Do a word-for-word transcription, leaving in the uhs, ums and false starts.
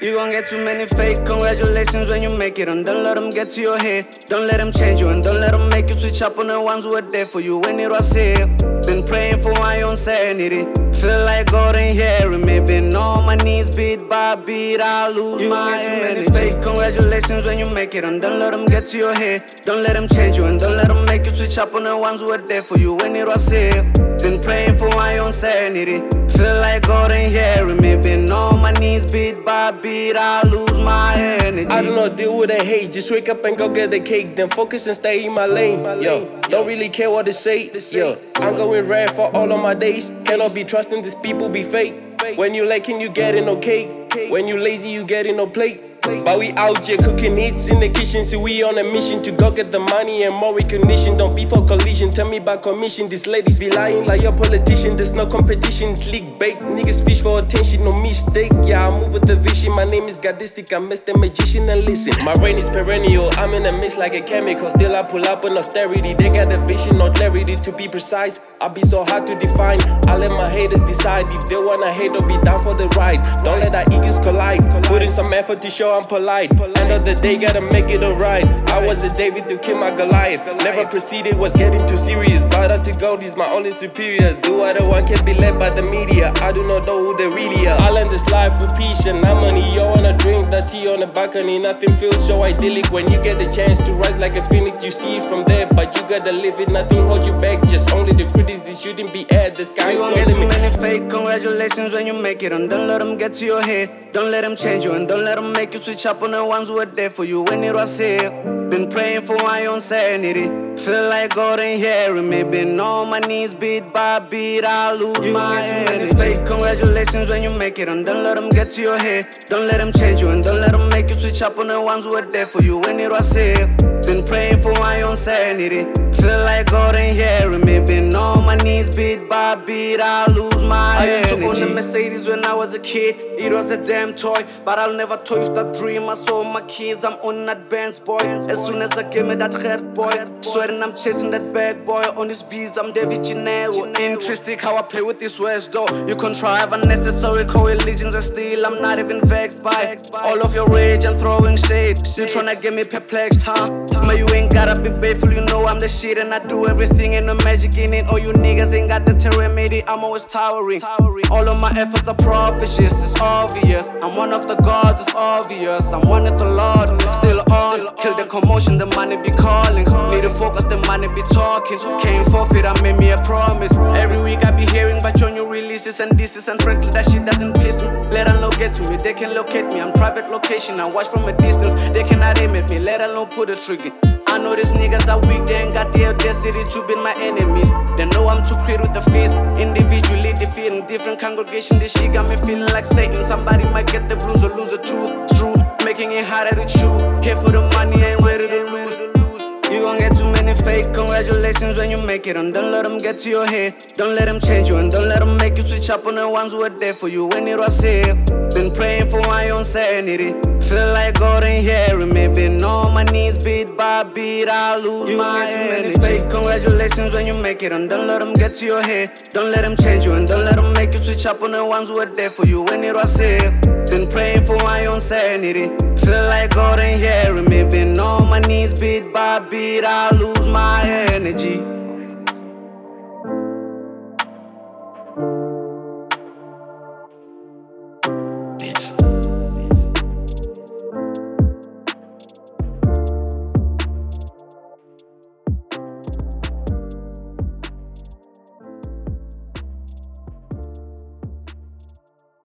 You gon' get too many fake congratulations when you make it, and don't let them get to your head. Don't let them change you, and don't let them make you switch up on the ones who are there for you when it was here. Been praying for my own sanity. Feel like God ain't hearing me. Been on my knees, beat by beat, I lose you my get too many energy. Fake congratulations when you make it, and don't let them get to your head. Don't let them change you, and don't let them make you switch up on the ones who are there for you when it was here. Been praying for my own sanity. Feel like God ain't hearing me. Been on my knees, beat by beat, I lose my energy. I do not deal with the hate. Just wake up and go get the cake, then focus and stay in my lane. Yo, don't really care what they say. Yo, I'm going rare for all of my days. Cannot be trusting these people be fake. When you lacking, you getting no cake. When you lazy, you getting no plate. But we out here cooking hits in the kitchen. See, we on a mission to go get the money and more recognition. Don't be for collision, tell me about commission. These ladies be lying like your politician. There's no competition, click bait. Niggas fish for attention, no mistake. Yeah, I move with the vision. My name is Godistic, I'm Mister Magician and listen. My reign is perennial, I'm in a mix like a chemical. Still I pull up on austerity. They got the vision, no clarity to be precise. I be so hard to define. I let my haters decide if they wanna hate or be down for the ride. Don't let our egos collide. Put in some effort to show I'm polite. End of the day, gotta make it alright. I was a David to kill my Goliath. Never proceeded, was getting too serious. But out to God is my only superior. Do what I want, can't be led by the media. I do not know who they really are. I learned this life with peace and harmony. You wanna drink that tea on the balcony. Nothing feels so idyllic when you get the chance to rise like a phoenix. You see it from there, but you gotta live it. Nothing hold you back, just only the critics. This shouldn't be aired. The sky's you gon' no get limit. too many fake congratulations when you make it, and don't let them get to your head. Don't let them change you, and don't let them make you switch up on the ones who were there for you when it was here. Been praying for my own sanity. Feel like God ain't hearing me. Been on my knees, beat by beat, I lose you my get too many fake congratulations when you make it, and don't let them get to your head. Don't let them change you, and don't let them make you switch up on the ones who were there for you when it was here. Been praying for my own sanity. Feel like God ain't hearing me. Been on my knees, beat by beat, I lose my I used energy. To own a Mercedes when I was a kid. It was a damn toy, but I'll never toy with that dream. I saw my kids, I'm on that Benz boy. As soon as I give me that head boy, swearing I'm chasing that bag boy. On these beats, I'm David Chinero. Interesting how I play with these words though. You contrive unnecessary co-allegiance, and still I'm not even vexed by all of your rage and throwing shade. You tryna get me perplexed, huh? Man, you ain't gotta be faithful, you know I'm the shit, and I do everything and no magic in it. All you niggas ain't got the remedy, I'm always towering. All of my efforts are prophecies, it's obvious. I'm one of the gods, it's obvious. I'm one of the Lord, still on. Kill the commotion, the money be calling. Need to focus, the money be talking. Can't forfeit, I made me a promise. Every week I be hearing about your new releases and disses, and frankly that shit doesn't piss me. Let alone get to me, they can locate me. I'm private location, I watch from a distance. They cannot aim at me, let alone pull the trigger. I know these niggas are weak, they ain't got the audacity to be my enemies. They know I'm too quick with the fist, individually defeating different congregation. This shit got me feeling like Satan. Somebody might get the blues or lose the truth. It's true, making it harder to chew. Here for the money, ain't ready to lose. You gon' get too many fake congratulations when you make it, and don't let them get to your head. Don't let them change you, and don't let them make you switch up on the ones who were there for you when it was here. Been praying for my own sanity. Feel like God ain't hearing me. Been on my knees, beat by beat, I lose you my get too many energy. Fake congratulations when you make it, and don't let them get to your head. Don't let them change you, and don't let them make you switch up on the ones who were there for you when it was here. Been praying for my own sanity. Feel like God ain't hearing me. Been on my knees, beat by beat, I lose my energy.